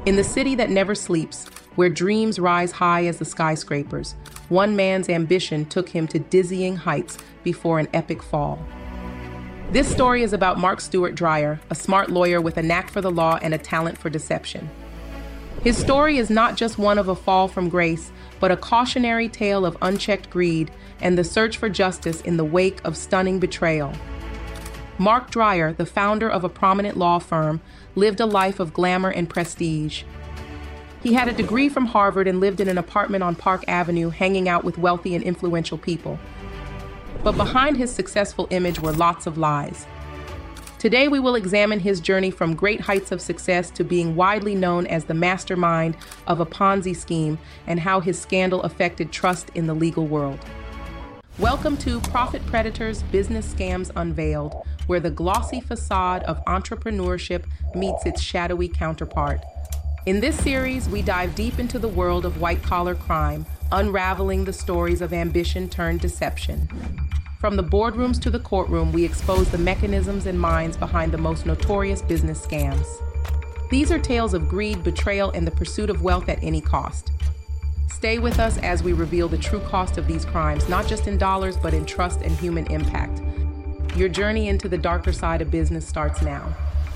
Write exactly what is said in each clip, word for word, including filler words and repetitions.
In the city that never sleeps, where dreams rise high as the skyscrapers, one man's ambition took him to dizzying heights before an epic fall. This story is about Mark Stewart Dreyer, a smart lawyer with a knack for the law and a talent for deception. His story is not just one of a fall from grace, but a cautionary tale of unchecked greed and the search for justice in the wake of stunning betrayal. Mark Dreyer, the founder of a prominent law firm, lived a life of glamour and prestige. He had a degree from Harvard and lived in an apartment on Park Avenue, hanging out with wealthy and influential people. But behind his successful image were lots of lies. Today we will examine his journey from great heights of success to being widely known as the mastermind of a Ponzi scheme and how his scandal affected trust in the legal world. Welcome to Profit Predators Business Scams Unveiled, where the glossy facade of entrepreneurship meets its shadowy counterpart. In this series, we dive deep into the world of white-collar crime, unraveling the stories of ambition turned deception. From the boardrooms to the courtroom, we expose the mechanisms and minds behind the most notorious business scams. These are tales of greed, betrayal, and the pursuit of wealth at any cost. Stay with us as we reveal the true cost of these crimes, not just in dollars, but in trust and human impact. Your journey into the darker side of business starts now.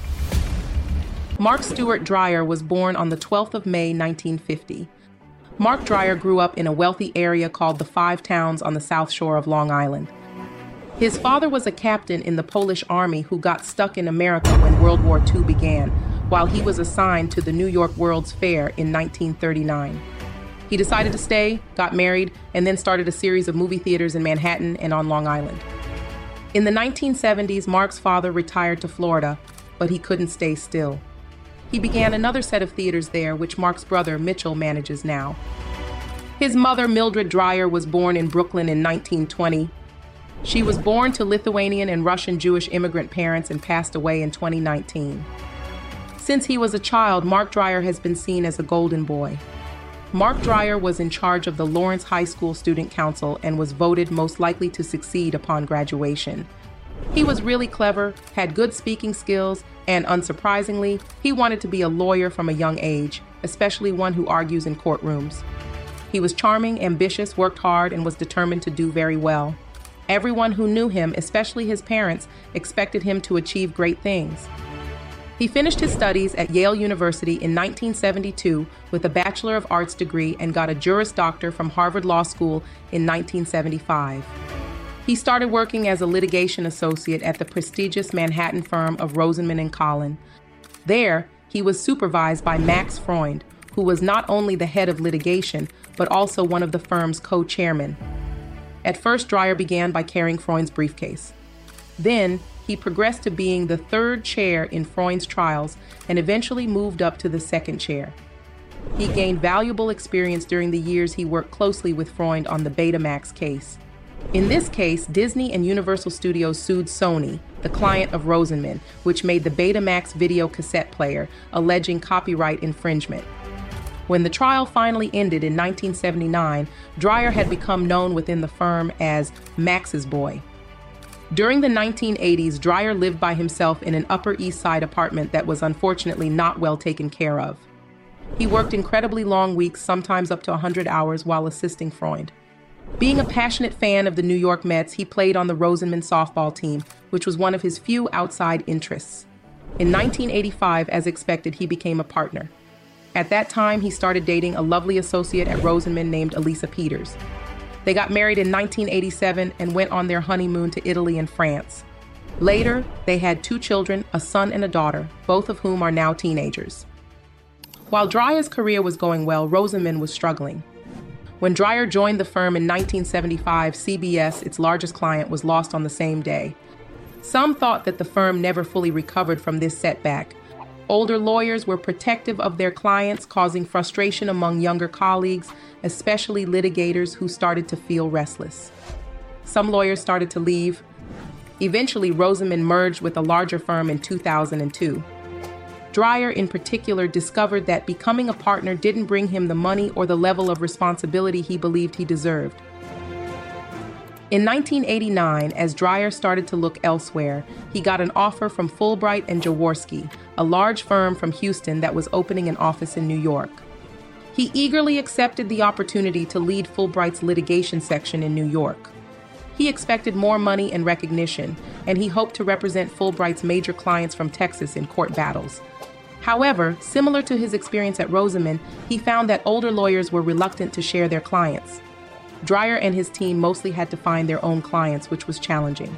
Mark Stewart Dreyer was born on the twelfth of May, nineteen fifty. Mark Dreyer grew up in a wealthy area called the Five Towns on the South Shore of Long Island. His father was a captain in the Polish Army who got stuck in America when World War Two began, while he was assigned to the New York World's Fair in nineteen thirty-nine. He decided to stay, got married, and then started a series of movie theaters in Manhattan and on Long Island. In the nineteen seventies, Mark's father retired to Florida, but he couldn't stay still. He began another set of theaters there, which Mark's brother Mitchell manages now. His mother, Mildred Dreyer, was born in Brooklyn in nineteen twenty. She was born to Lithuanian and Russian Jewish immigrant parents and passed away in twenty nineteen. Since he was a child, Mark Dreyer has been seen as a golden boy. Mark Dreyer was in charge of the Lawrence High School Student Council and was voted most likely to succeed upon graduation. He was really clever, had good speaking skills, and unsurprisingly, he wanted to be a lawyer from a young age, especially one who argues in courtrooms. He was charming, ambitious, worked hard, and was determined to do very well. Everyone who knew him, especially his parents, expected him to achieve great things. He finished his studies at Yale University in nineteen seventy-two with a Bachelor of Arts degree and got a Juris Doctor from Harvard Law School in nineteen seventy-five. He started working as a litigation associate at the prestigious Manhattan firm of Rosenman and Collin. There, he was supervised by Max Freund, who was not only the head of litigation, but also one of the firm's co-chairmen. At first, Dreyer began by carrying Freund's briefcase. Then, he progressed to being the third chair in Freund's trials and eventually moved up to the second chair. He gained valuable experience during the years he worked closely with Freund on the Betamax case. In this case, Disney and Universal Studios sued Sony, the client of Rosenman, which made the Betamax video cassette player, alleging copyright infringement. When the trial finally ended in nineteen seventy-nine, Dreyer had become known within the firm as Max's boy. During the nineteen eighties, Dreyer lived by himself in an Upper East Side apartment that was unfortunately not well taken care of. He worked incredibly long weeks, sometimes up to one hundred hours, while assisting Freund. Being a passionate fan of the New York Mets, he played on the Rosenman softball team, which was one of his few outside interests. In nineteen eighty-five, as expected, he became a partner. At that time, he started dating a lovely associate at Rosenman named Elisa Peters. They got married in nineteen eighty-seven and went on their honeymoon to Italy and France. Later, they had two children, a son and a daughter, both of whom are now teenagers. While Dreyer's career was going well, Rosenman was struggling. When Dreyer joined the firm in nineteen seventy-five, C B S, its largest client, was lost on the same day. Some thought that the firm never fully recovered from this setback. Older lawyers were protective of their clients, causing frustration among younger colleagues, especially litigators who started to feel restless. Some lawyers started to leave. Eventually, Rosenman merged with a larger firm in two thousand two. Dreyer, in particular, discovered that becoming a partner didn't bring him the money or the level of responsibility he believed he deserved. In nineteen eighty-nine, as Dreyer started to look elsewhere, he got an offer from Fulbright and Jaworski, a large firm from Houston that was opening an office in New York. He eagerly accepted the opportunity to lead Fulbright's litigation section in New York. He expected more money and recognition, and he hoped to represent Fulbright's major clients from Texas in court battles. However, similar to his experience at Rosamond, he found that older lawyers were reluctant to share their clients. Dreyer and his team mostly had to find their own clients, which was challenging.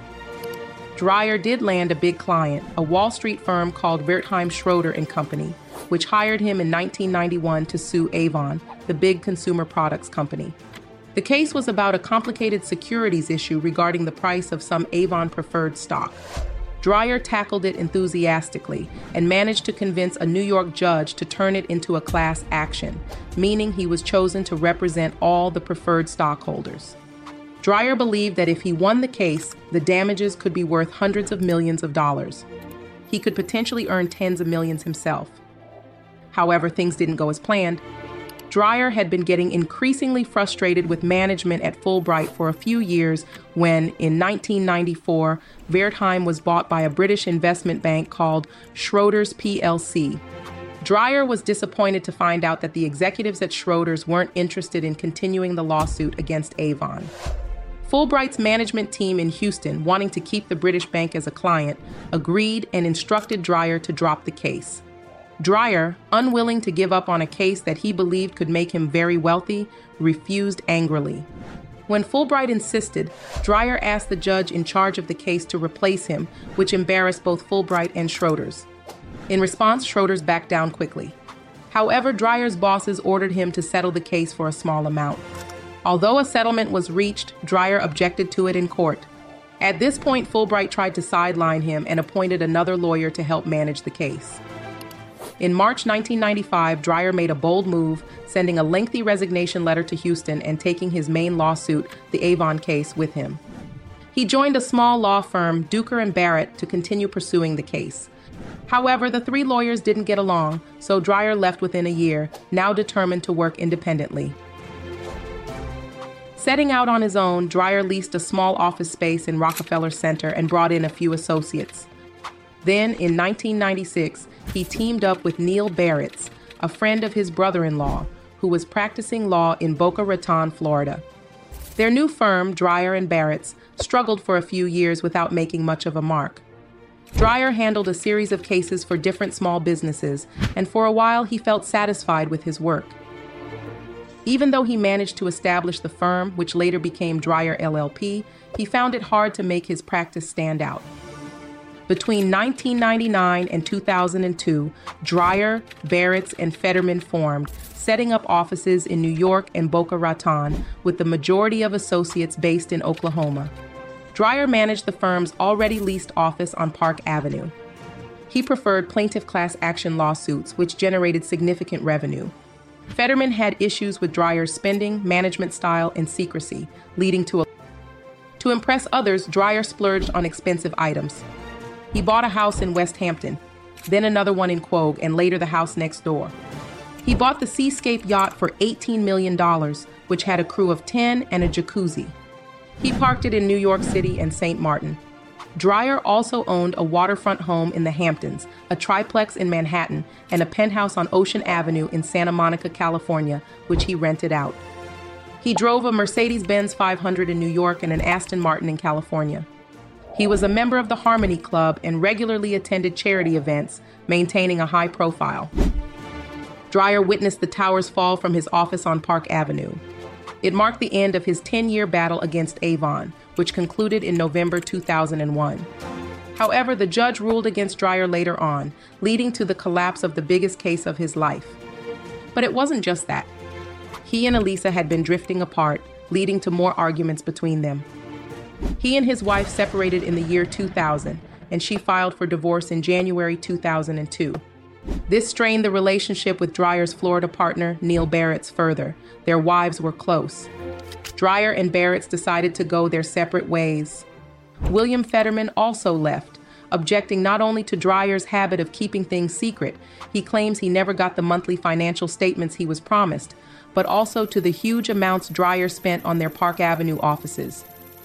Dreyer did land a big client, a Wall Street firm called Wertheim Schroeder and Company, which hired him in nineteen ninety-one to sue Avon, the big consumer products company. The case was about a complicated securities issue regarding the price of some Avon preferred stock. Dreyer tackled it enthusiastically and managed to convince a New York judge to turn it into a class action, meaning he was chosen to represent all the preferred stockholders. Dreyer believed that if he won the case, the damages could be worth hundreds of millions of dollars. He could potentially earn tens of millions himself. However, things didn't go as planned. Dreyer had been getting increasingly frustrated with management at Fulbright for a few years when, in nineteen ninety-four, Wertheim was bought by a British investment bank called Schroders P L C. Dreyer was disappointed to find out that the executives at Schroders weren't interested in continuing the lawsuit against Avon. Fulbright's management team in Houston, wanting to keep the British bank as a client, agreed and instructed Dreyer to drop the case. Dreyer, unwilling to give up on a case that he believed could make him very wealthy, refused angrily. When Fulbright insisted, Dreyer asked the judge in charge of the case to replace him, which embarrassed both Fulbright and Schroders. In response, Schroders backed down quickly. However, Dreyer's bosses ordered him to settle the case for a small amount. Although a settlement was reached, Dreyer objected to it in court. At this point, Fulbright tried to sideline him and appointed another lawyer to help manage the case. In March nineteen ninety-five, Dreyer made a bold move, sending a lengthy resignation letter to Houston and taking his main lawsuit, the Avon case, with him. He joined a small law firm, Duker and Barrett, to continue pursuing the case. However, the three lawyers didn't get along, so Dreyer left within a year, now determined to work independently. Setting out on his own, Dreyer leased a small office space in Rockefeller Center and brought in a few associates. Then, in nineteen ninety-six, he teamed up with Neil Baratz, a friend of his brother-in-law, who was practicing law in Boca Raton, Florida. Their new firm, Dreyer and Baratz, struggled for a few years without making much of a mark. Dreyer handled a series of cases for different small businesses, and for a while he felt satisfied with his work. Even though he managed to establish the firm, which later became Dreyer L L P, he found it hard to make his practice stand out. Between nineteen ninety-nine and two thousand two, Dreyer, Baratz, and Fetterman formed, setting up offices in New York and Boca Raton, with the majority of associates based in Oklahoma. Dreyer managed the firm's already leased office on Park Avenue. He preferred plaintiff class action lawsuits, which generated significant revenue. Fetterman had issues with Dreyer's spending, management style, and secrecy, leading to a... To impress others, Dreyer splurged on expensive items. He bought a house in West Hampton, then another one in Quogue, and later the house next door. He bought the Seascape yacht for eighteen million dollars, which had a crew of ten and a jacuzzi. He parked it in New York City and Saint Martin. Dreyer also owned a waterfront home in the Hamptons, a triplex in Manhattan, and a penthouse on Ocean Avenue in Santa Monica, California, which he rented out. He drove a Mercedes-Benz five hundred in New York and an Aston Martin in California. He was a member of the Harmony Club and regularly attended charity events, maintaining a high profile. Dreyer witnessed the towers fall from his office on Park Avenue. It marked the end of his ten-year battle against Avon, which concluded in November two thousand one. However, the judge ruled against Dreyer later on, leading to the collapse of the biggest case of his life. But it wasn't just that. He and Elisa had been drifting apart, leading to more arguments between them. He and his wife separated in the year two thousand, and she filed for divorce in January two thousand two. This strained the relationship with Dreyer's Florida partner, Neil Baratz, further. Their wives were close. Dreyer and Baratz decided to go their separate ways. William Fetterman also left, objecting not only to Dreyer's habit of keeping things secret, he claims he never got the monthly financial statements he was promised, but also to the huge amounts Dreyer spent on their Park Avenue offices.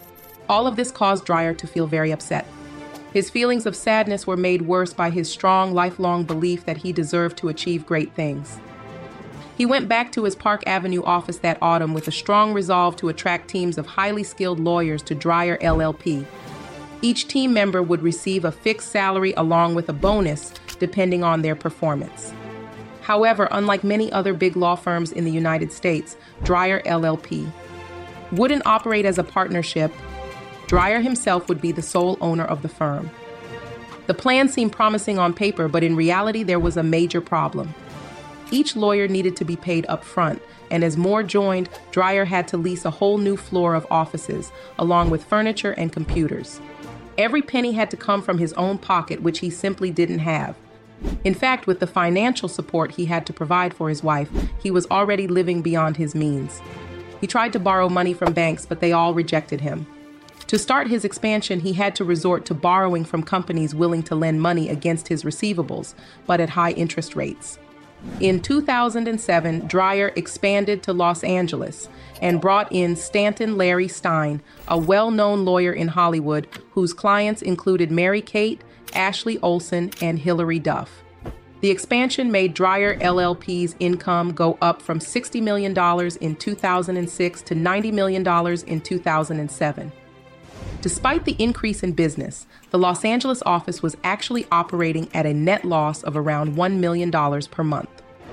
All of this caused Dreyer to feel very upset. His feelings of sadness were made worse by his strong, lifelong belief that he deserved to achieve great things. He went back to his Park Avenue office that autumn with a strong resolve to attract teams of highly skilled lawyers to Dreyer L L P. Each team member would receive a fixed salary along with a bonus, depending on their performance. However, unlike many other big law firms in the United States, Dreyer L L P wouldn't operate as a partnership. Dreyer himself would be the sole owner of the firm. The plan seemed promising on paper, but in reality there was a major problem. Each lawyer needed to be paid up front, and as more joined, Dreyer had to lease a whole new floor of offices, along with furniture and computers. Every penny had to come from his own pocket, which he simply didn't have. In fact, with the financial support he had to provide for his wife, he was already living beyond his means. He tried to borrow money from banks, but they all rejected him. To start his expansion, he had to resort to borrowing from companies willing to lend money against his receivables, but at high interest rates. In two thousand seven, Dreyer expanded to Los Angeles and brought in Stanton Larry Stein, a well-known lawyer in Hollywood whose clients included Mary-Kate, Ashley Olsen, and Hilary Duff. The expansion made Dreyer L L P's income go up from sixty million dollars in two thousand six to ninety million dollars in two thousand seven. Despite the increase in business, the Los Angeles office was actually operating at a net loss of around one million dollars per month.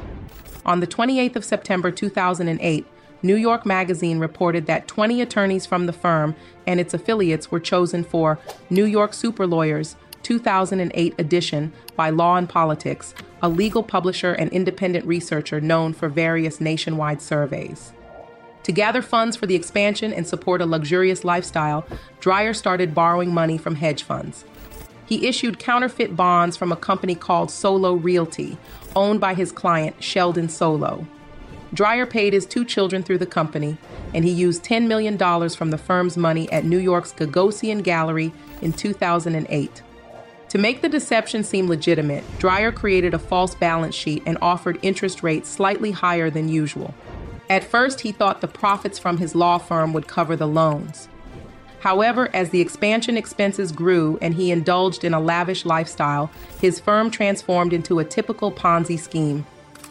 On the twenty-eighth of September two thousand eight, New York Magazine reported that twenty attorneys from the firm and its affiliates were chosen for New York Super Lawyers two thousand eight edition by Law and Politics, a legal publisher and independent researcher known for various nationwide surveys. To gather funds for the expansion and support a luxurious lifestyle, Dreyer started borrowing money from hedge funds. He issued counterfeit bonds from a company called Solo Realty, owned by his client, Sheldon Solo. Dreyer paid his two children through the company, and he used ten million dollars from the firm's money at New York's Gagosian Gallery in two thousand eight. To make the deception seem legitimate, Dreyer created a false balance sheet and offered interest rates slightly higher than usual. At first, he thought the profits from his law firm would cover the loans. However, as the expansion expenses grew and he indulged in a lavish lifestyle, his firm transformed into a typical Ponzi scheme.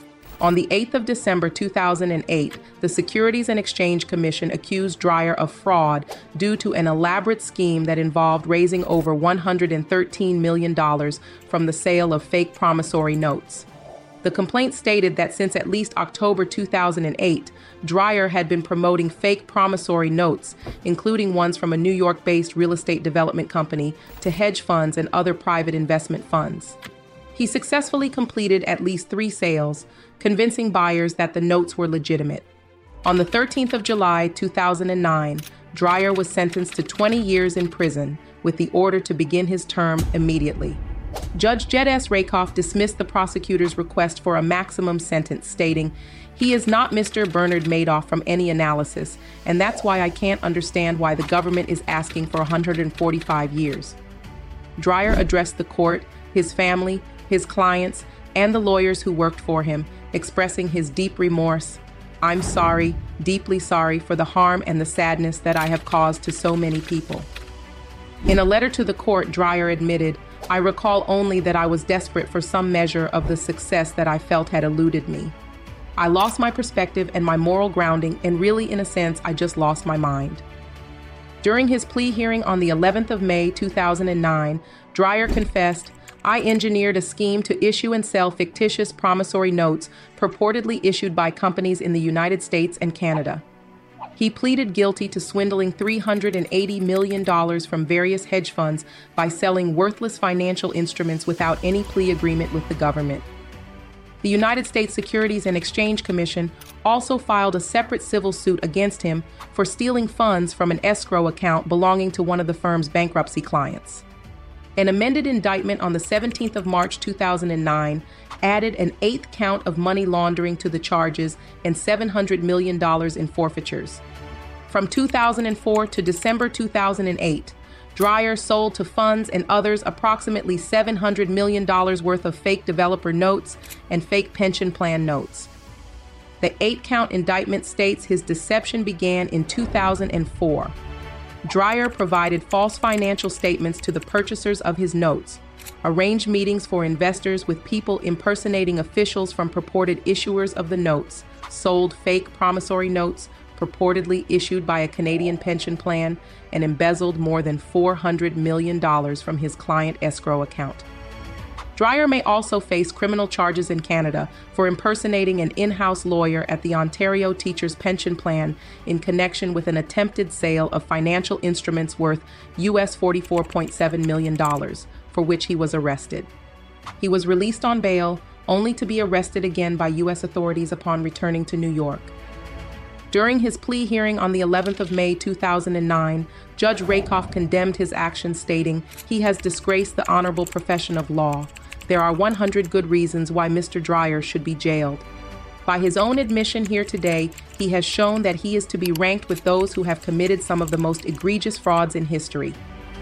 On the eighth of December two thousand eight, the Securities and Exchange Commission accused Dreyer of fraud due to an elaborate scheme that involved raising over one hundred thirteen million dollars from the sale of fake promissory notes. The complaint stated that since at least October two thousand eight, Dreyer had been promoting fake promissory notes, including ones from a New York-based real estate development company, to hedge funds and other private investment funds. He successfully completed at least three sales, convincing buyers that the notes were legitimate. On the thirteenth of July two thousand nine, Dreyer was sentenced to twenty years in prison, with the order to begin his term immediately. Judge Jed S. Rakoff dismissed the prosecutor's request for a maximum sentence, stating, "He is not Mister Bernard Madoff from any analysis, and that's why I can't understand why the government is asking for one hundred forty-five years." Dreyer addressed the court, his family, his clients, and the lawyers who worked for him, expressing his deep remorse. "I'm sorry, deeply sorry for the harm and the sadness that I have caused to so many people." In a letter to the court, Dreyer admitted, "I recall only that I was desperate for some measure of the success that I felt had eluded me. I lost my perspective and my moral grounding, and really, in a sense, I just lost my mind." During his plea hearing on the eleventh of May two thousand nine, Dreyer confessed, "I engineered a scheme to issue and sell fictitious promissory notes purportedly issued by companies in the United States and Canada." He pleaded guilty to swindling three hundred eighty million dollars from various hedge funds by selling worthless financial instruments without any plea agreement with the government. The United States Securities and Exchange Commission also filed a separate civil suit against him for stealing funds from an escrow account belonging to one of the firm's bankruptcy clients. An amended indictment on the seventeenth of March two thousand nine added an eighth count of money laundering to the charges and seven hundred million dollars in forfeitures. From two thousand four to December two thousand eight, Dreyer sold to funds and others approximately seven hundred million dollars worth of fake developer notes and fake pension plan notes. The eight-count indictment states his deception began in two thousand four. Dreyer provided false financial statements to the purchasers of his notes, arranged meetings for investors with people impersonating officials from purported issuers of the notes, sold fake promissory notes purportedly issued by a Canadian pension plan, and embezzled more than four hundred million dollars from his client escrow account. Dreyer may also face criminal charges in Canada for impersonating an in-house lawyer at the Ontario Teachers' Pension Plan in connection with an attempted sale of financial instruments worth U S forty-four point seven million dollars, for which he was arrested. He was released on bail, only to be arrested again by U S authorities upon returning to New York. During his plea hearing on the eleventh of May two thousand nine, Judge Rakoff condemned his actions, stating, "He has disgraced the honorable profession of law. There are one hundred good reasons why Mister Dreyer should be jailed." By his own admission here today, he has shown that he is to be ranked with those who have committed some of the most egregious frauds in history.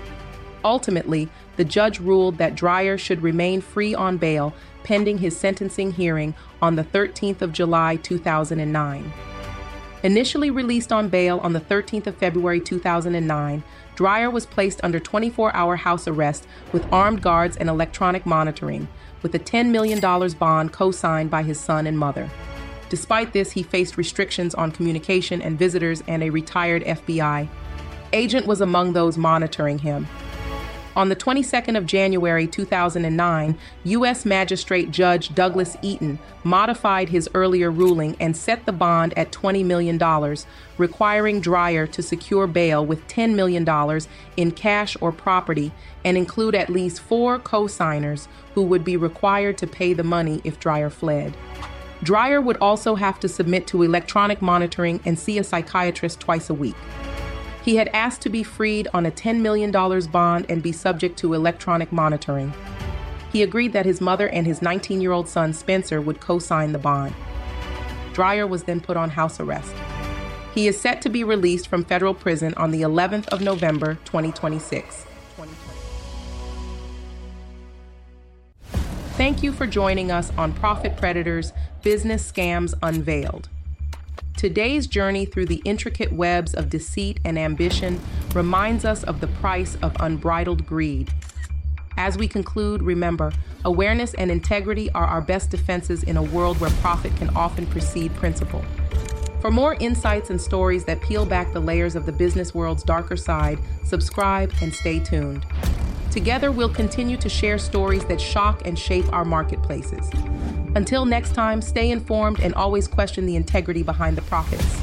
Ultimately, the judge ruled that Dreyer should remain free on bail pending his sentencing hearing on the thirteenth of July two thousand nine. Initially released on bail on the thirteenth of February two thousand nine, Dreyer was placed under twenty-four hour house arrest with armed guards and electronic monitoring, with a ten million dollars bond co-signed by his son and mother. Despite this, he faced restrictions on communication and visitors, and a retired F B I agent was among those monitoring him. On the twenty-second of January two thousand nine, U S Magistrate Judge Douglas Eaton modified his earlier ruling and set the bond at twenty million dollars, requiring Dreyer to secure bail with ten million dollars in cash or property and include at least four co-signers who would be required to pay the money if Dreyer fled. Dreyer would also have to submit to electronic monitoring and see a psychiatrist twice a week. He had asked to be freed on a ten million dollars bond and be subject to electronic monitoring. He agreed that his mother and his nineteen-year-old son Spencer would co-sign the bond. Dreyer was then put on house arrest. He is set to be released from federal prison on the eleventh of November twenty twenty-six. Thank you for joining us on Profit Predators Business Scams Unveiled. Today's journey through the intricate webs of deceit and ambition reminds us of the price of unbridled greed. As we conclude, remember, awareness and integrity are our best defenses in a world where profit can often precede principle. For more insights and stories that peel back the layers of the business world's darker side, subscribe and stay tuned. Together, we'll continue to share stories that shock and shape our marketplaces. Until next time, stay informed and always question the integrity behind the profits.